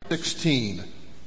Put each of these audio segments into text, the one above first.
16.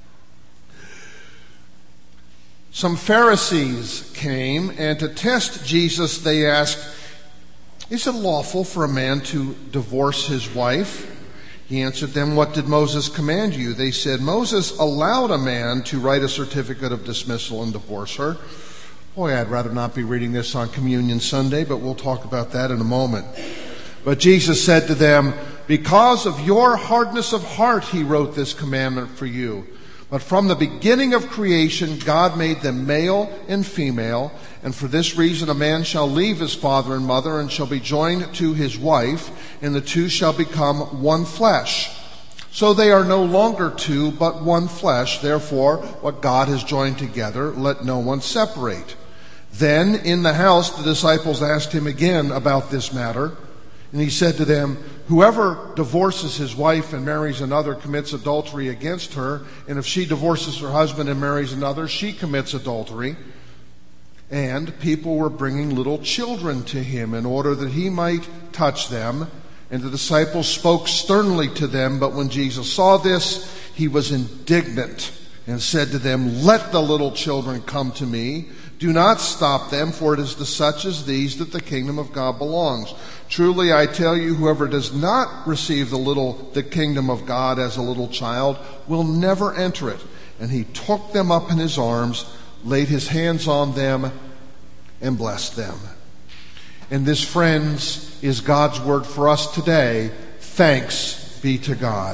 Some Pharisees came, and to test Jesus, they asked, "Is it lawful for a man to divorce his wife?" He answered them, "What did Moses command you?" They said, "Moses allowed a man to write a certificate of dismissal and divorce her." Boy, I'd rather not be reading this on Communion Sunday, but we'll talk about that in a moment. But Jesus said to them, "Because of your hardness of heart, he wrote this commandment for you. But from the beginning of creation, God made them male and female, and for this reason a man shall leave his father and mother and shall be joined to his wife, and the two shall become one flesh. So they are no longer two, but one flesh. Therefore, what God has joined together, let no one separate." Then in the house the disciples asked him again about this matter, and he said to them, "Whoever divorces his wife and marries another commits adultery against her, and if she divorces her husband and marries another, she commits adultery." And people were bringing little children to him in order that he might touch them, and the disciples spoke sternly to them. But when Jesus saw this, he was indignant and said to them, "Let the little children come to me. Do not stop them, for it is to such as these that the kingdom of God belongs. Truly I tell you, whoever does not receive the kingdom of God as a little child will never enter it." And he took them up in his arms, laid his hands on them, and blessed them. And this, friends, is God's word for us today. Thanks be to God.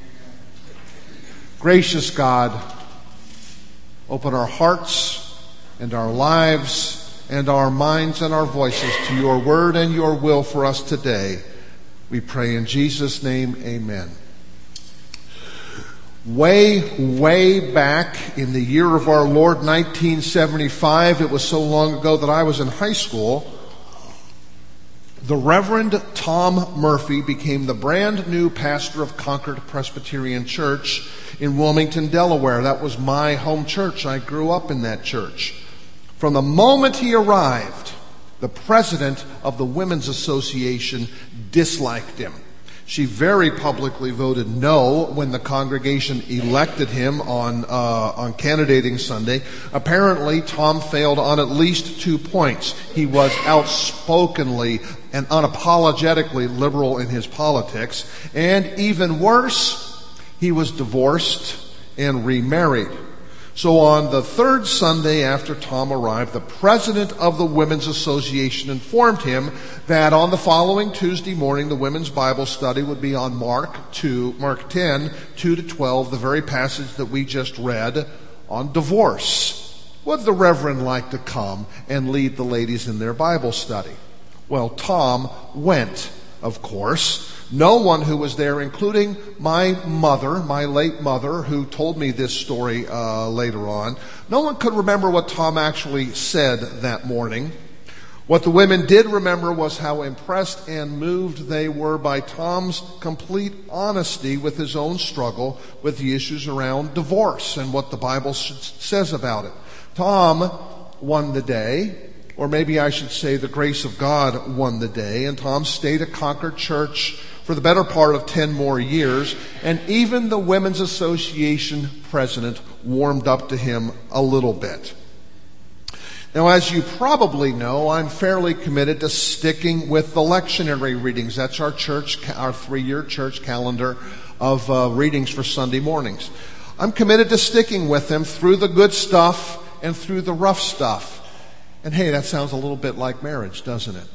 Gracious God, open our hearts and our lives and our minds and our voices to your word and your will for us today. We pray in Jesus' name, amen. Way back in the year of our Lord, 1975, it was so long ago that I was in high school, the Reverend Tom Murphy became the brand new pastor of Concord Presbyterian Church in Wilmington, Delaware. That was my home church. I grew up in that church. From the moment he arrived, the president of the Women's Association disliked him. She very publicly voted no when the congregation elected him on candidating Sunday. Apparently, Tom failed on at least 2 points. He was outspokenly and unapologetically liberal in his politics. And even worse, he was divorced and remarried. So on the third Sunday after Tom arrived, the president of the Women's Association informed him that on the following Tuesday morning, the women's Bible study would be on Mark 10, 2-12, the very passage that we just read on divorce. Would the Reverend like to come and lead the ladies in their Bible study? Well, Tom went, of course. No one who was there, including my mother, my late mother, who told me this story later on, no one could remember what Tom actually said that morning. What the women did remember was how impressed and moved they were by Tom's complete honesty with his own struggle with the issues around divorce and what the Bible says about it. Tom won the day, or maybe I should say the grace of God won the day, and Tom stayed at Concord Church for the better part of 10 more years, and even the Women's Association president warmed up to him a little bit. Now, as you probably know, I'm fairly committed to sticking with the lectionary readings. That's our 3-year church calendar of readings for Sunday mornings. I'm committed to sticking with them through the good stuff and through the rough stuff. And hey, that sounds a little bit like marriage, doesn't it?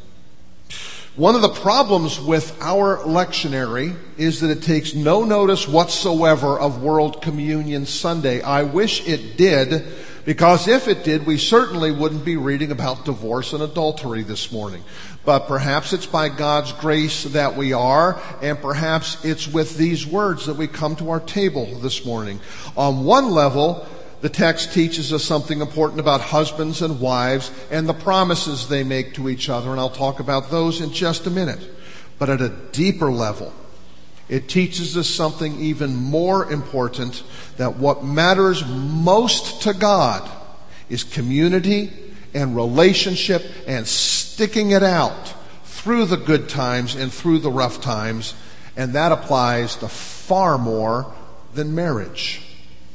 One of the problems with our lectionary is that it takes no notice whatsoever of World Communion Sunday. I wish it did, because if it did, we certainly wouldn't be reading about divorce and adultery this morning. But perhaps it's by God's grace that we are, and perhaps it's with these words that we come to our table this morning. On one level, the text teaches us something important about husbands and wives and the promises they make to each other, and I'll talk about those in just a minute. But at a deeper level, it teaches us something even more important, that what matters most to God is community and relationship and sticking it out through the good times and through the rough times, and that applies to far more than marriage.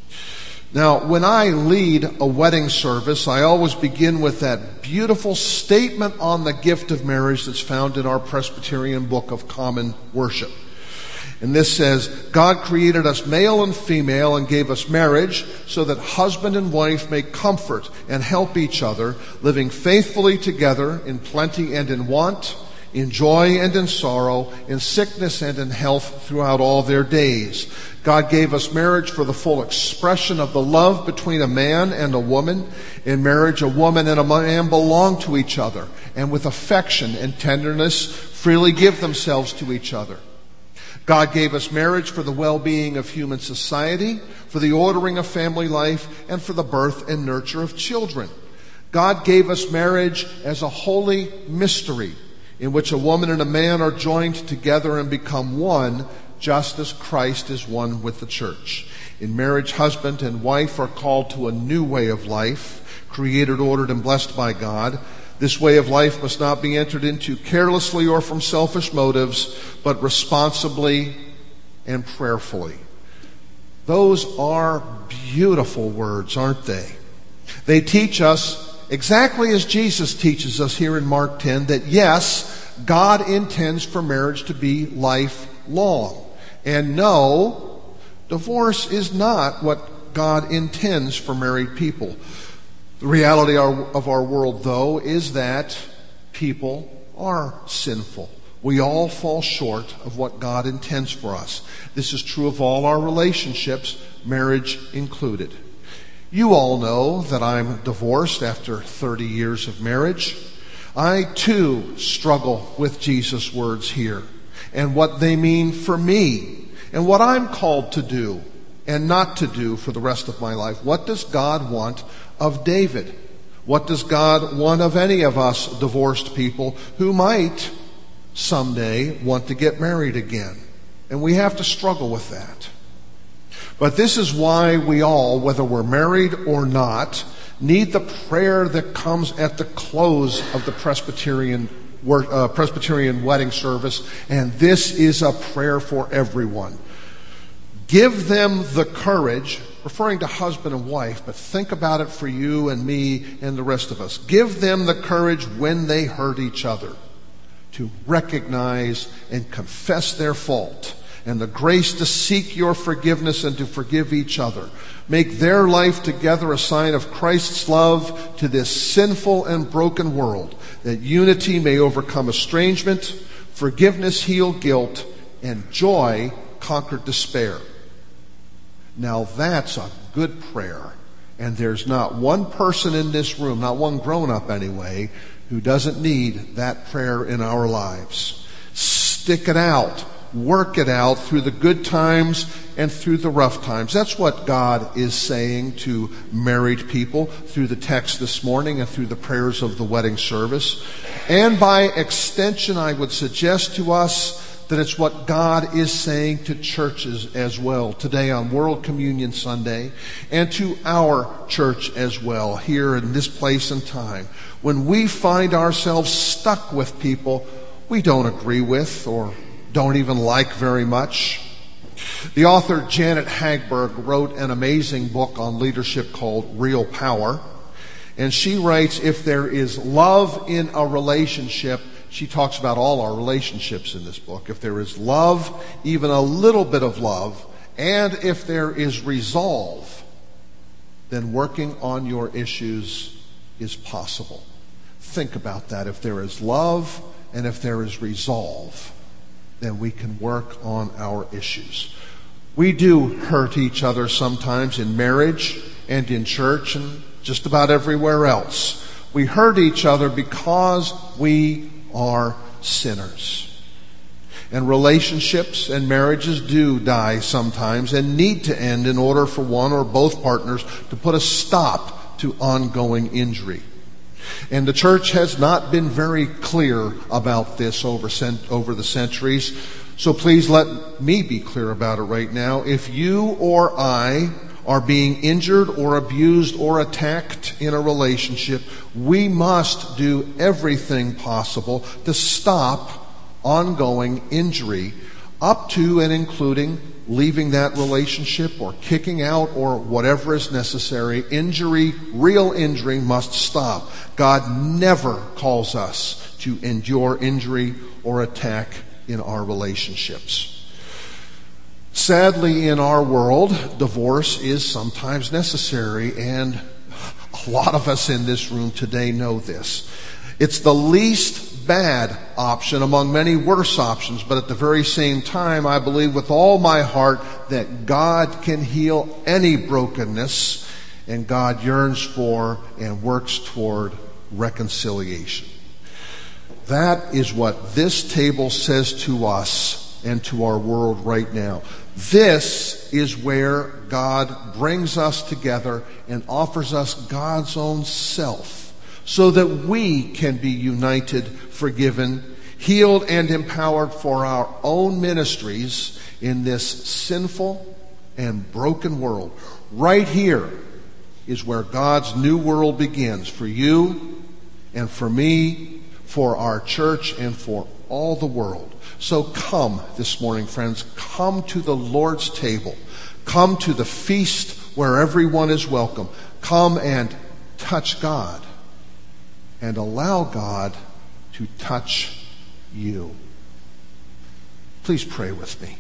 Now, when I lead a wedding service, I always begin with that beautiful statement on the gift of marriage that's found in our Presbyterian Book of Common Worship. And this says, God created us male and female and gave us marriage so that husband and wife may comfort and help each other, living faithfully together in plenty and in want, in joy and in sorrow, in sickness and in health throughout all their days. God gave us marriage for the full expression of the love between a man and a woman. In marriage, a woman and a man belong to each other, and with affection and tenderness freely give themselves to each other. God gave us marriage for the well-being of human society, for the ordering of family life, and for the birth and nurture of children. God gave us marriage as a holy mystery in which a woman and a man are joined together and become one, just as Christ is one with the church. In marriage, husband and wife are called to a new way of life, created, ordered, and blessed by God. This way of life must not be entered into carelessly or from selfish motives, but responsibly and prayerfully. Those are beautiful words, aren't they? They teach us, exactly as Jesus teaches us here in Mark 10, that yes, God intends for marriage to be lifelong. And no, divorce is not what God intends for married people. The reality of our world, though, is that people are sinful. We all fall short of what God intends for us. This is true of all our relationships, marriage included. You all know that I'm divorced after 30 years of marriage. I, too, struggle with Jesus' words here and what they mean for me and what I'm called to do and not to do for the rest of my life. What does God want of David? What does God want of any of us divorced people who might someday want to get married again? And we have to struggle with that. But this is why we all, whether we're married or not, need the prayer that comes at the close of the Presbyterian wedding service. And this is a prayer for everyone. Give them the courage, referring to husband and wife, but think about it for you and me and the rest of us. Give them the courage when they hurt each other to recognize and confess their fault, and the grace to seek your forgiveness and to forgive each other. Make their life together a sign of Christ's love to this sinful and broken world, that unity may overcome estrangement, forgiveness heal guilt, and joy conquer despair. Now that's a good prayer. And there's not one person in this room, not one grown-up anyway, who doesn't need that prayer in our lives. Stick it out. Work it out through the good times and through the rough times. That's what God is saying to married people through the text this morning and through the prayers of the wedding service. And by extension, I would suggest to us that it's what God is saying to churches as well today on World Communion Sunday, and to our church as well here in this place and time. When we find ourselves stuck with people we don't agree with or don't even like very much. The author Janet Hagberg wrote an amazing book on leadership called Real Power. And she writes, if there is love in a relationship, she talks about all our relationships in this book. If there is love, even a little bit of love, and if there is resolve, then working on your issues is possible. Think about that. If there is love and if there is resolve, then we can work on our issues. We do hurt each other sometimes in marriage and in church and just about everywhere else. We hurt each other because we are sinners. And relationships and marriages do die sometimes and need to end in order for one or both partners to put a stop to ongoing injury. And the church has not been very clear about this over the centuries. So please let me be clear about it right now. If you or I are being injured or abused or attacked in a relationship, we must do everything possible to stop ongoing injury up to and including leaving that relationship or kicking out or whatever is necessary. Injury, real injury, must stop. God never calls us to endure injury or attack in our relationships. Sadly, in our world, divorce is sometimes necessary, and a lot of us in this room today know this. It's the least bad option among many worse options, but at the very same time, I believe with all my heart that God can heal any brokenness, and God yearns for and works toward reconciliation. That is what this table says to us and to our world right now. This is where God brings us together and offers us God's own self so that we can be united, forgiven, healed, and empowered for our own ministries in this sinful and broken world. Right here is where God's new world begins for you and for me, for our church, and for all the world. So come this morning, friends. Come to the Lord's table. Come to the feast where everyone is welcome. Come and touch God and allow God to touch you. Please pray with me.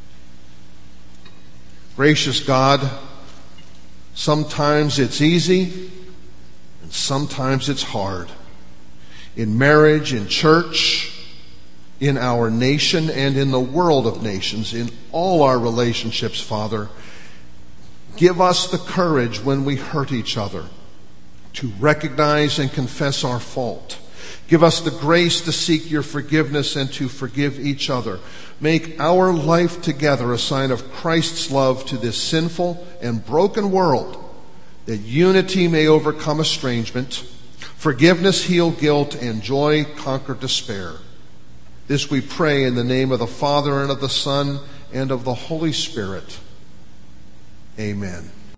Gracious God, sometimes it's easy and sometimes it's hard. In marriage, in church, in our nation, and in the world of nations, in all our relationships, Father, give us the courage when we hurt each other to recognize and confess our fault. Give us the grace to seek your forgiveness and to forgive each other. Make our life together a sign of Christ's love to this sinful and broken world, that unity may overcome estrangement, forgiveness heal guilt, and joy conquer despair. This we pray in the name of the Father, and of the Son, and of the Holy Spirit. Amen.